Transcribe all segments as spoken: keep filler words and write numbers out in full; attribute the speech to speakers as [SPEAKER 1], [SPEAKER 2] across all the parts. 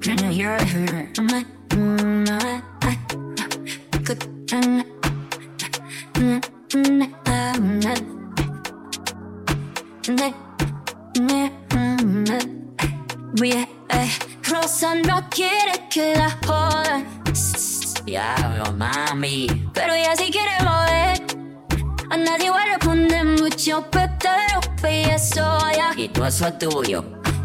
[SPEAKER 1] Rosa no quiere que la jodan.
[SPEAKER 2] Diablo, mami.
[SPEAKER 1] Pero ella sí quiere mover. A nadie igual le pone mucho petero, y eso ya.
[SPEAKER 2] Y todo eso es tuyo.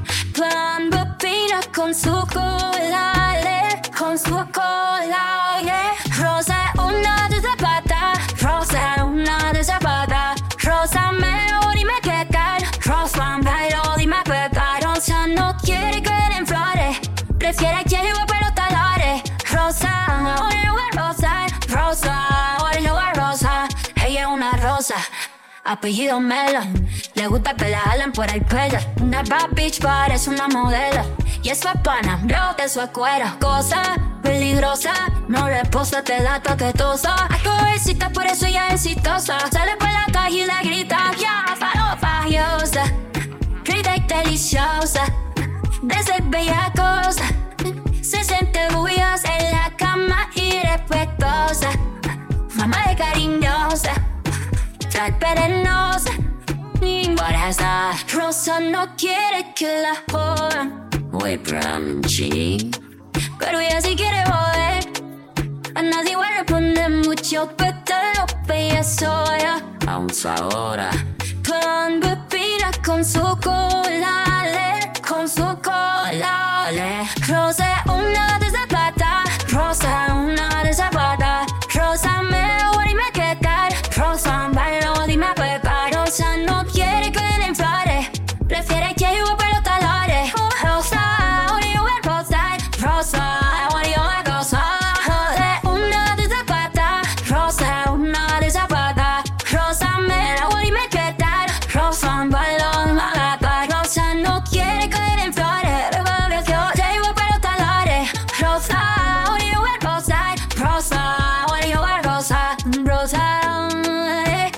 [SPEAKER 1] Plan pepina con su cola, eh, con su cola, eh. Rosa es una de zapata, Rosa es una de zapata. Rosa me odia y me queda. Rosa me odia y me queda. Rosa no quiere que le flores, prefiere que yo pero talares. Rosa, ahora lugar rosa, Rosa, ahora lugar rosa. Ella es una rosa, apellido Melon. Le gusta que la jalen por el pelo. Una bad bitch parece una modelo. Y eso es pana, bro, que eso es cuero. Cosa peligrosa, no reposa, te da toquetosa. Hay jovencita, por eso ella es exitosa. Sale por la calle y le grita, ya, farofagiosa, rica y deliciosa, de ser bella cosa. Se siente bullosa en la cama y respetuosa. Mamá de cariñosa, trae perenosa. Por esa Rosa no quiere que la jodan.
[SPEAKER 2] Muy branchi.
[SPEAKER 1] Pero ella sí quiere joder. A nadie igual le pone mucho petero, y eso ya.
[SPEAKER 2] Vamos ahora.
[SPEAKER 1] Plan pepina con su cola, le, con su cola, le. Rosa es una de zapata, Rosa es una de zapata. Rosa me odia y me queda. Rosa me odia y me queda. Rosa no quiere que le flores, prefiere que yo pero talares. Rosa, odia yo ver rosa, Rosa, odia yo ver rosa. Rosa es una de zapata, Rosa es una de zapata. Rosa me odia y me queda. Rosa me odia y me queda. Rosa no quiere que le flores, prefiere que yo pero talares. Rosa, odia yo ver rosa, Rosa, odia yo ver rosa. Rosa, eh.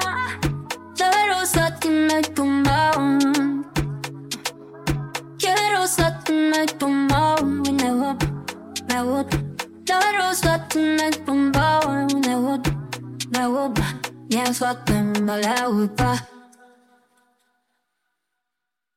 [SPEAKER 1] La rosa tiene el pulmón. Que rosa tiene el pulmón. Me gusta, me gusta. La rosa tiene el pulmón. Me gusta, me gusta. Y eso a ti no le gusta.